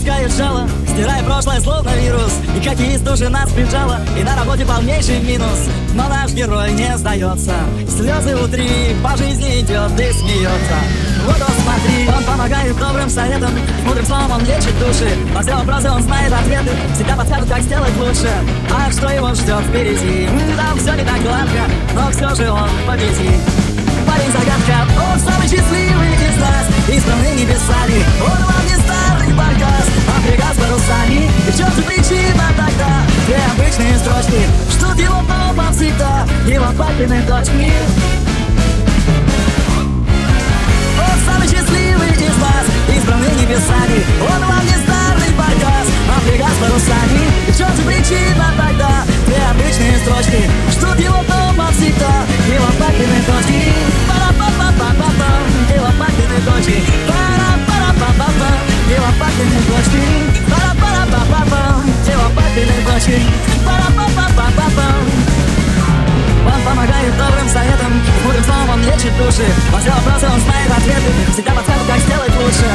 пускает жало, стирая прошлое словно вирус. И хоккеист тоже нас прижало, и на работе полнейший минус. Но наш герой не сдается, слезы утри, по жизни идет и смеется. Вот он, смотри, он помогает добрым советам, мудрым словом он лечит души. На все вопросы он знает ответы, всегда подскажет, как сделать лучше. А что его ждет впереди? Там все не так гладко, но все же он победит. Парень загадка, он самый счастливый из нас, избранный небесами. Он вам не старый баркас, а фрегат с парусами. И в чем же причина тогда? Две обычные строчки ждут его дома всегда, его папины дочки. Он самый счастливый из нас, избранный небесами. Он вам не старый баркас, а фрегат с парусами. И в чем же причина тогда? Две обычные строчки ждут его дома всегда, его папины дочки. Его папины дочки. Пара-пара-па-па-па. Его папины дочки. Пара-пара-па-па-па. Его папины дочки. Пара-па-па-па-па. Он помогает добрым советам, мудрым словом он лечит души. На все вопросы он знает ответы, всегда подскажет, как сделать лучше.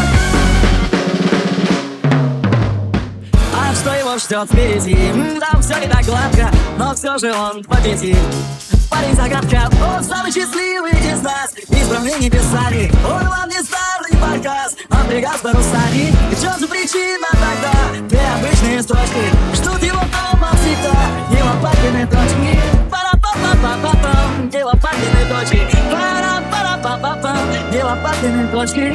А что его ждет впереди? Там все не так гладко, но все же он победит. Парень загадка, он самый счастливый из нас, избранный небесами. Он вам не старый баркас, а фрегат с парусами. И в чем же причина тогда? Две обычные строчки ждут его дома всегда, его папины дочки. Пара-па-па-па-па-па. Его папины дочки. Пара-пара-па-па-па. Его папины дочки.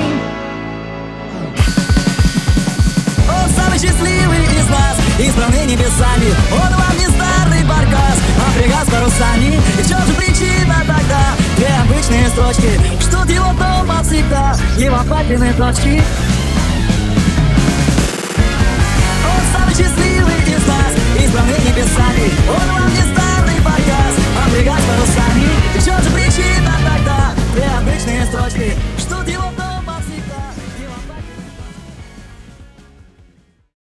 Он самый счастливый из нас, избранный небесами. Он вам не старый баркас, а фрегат с парусами. И в чем же причина тогда? Две обычные строчки ждут его дома всегда, его папины дочки. Он самый счастливый из нас, избранный небесами. Он вам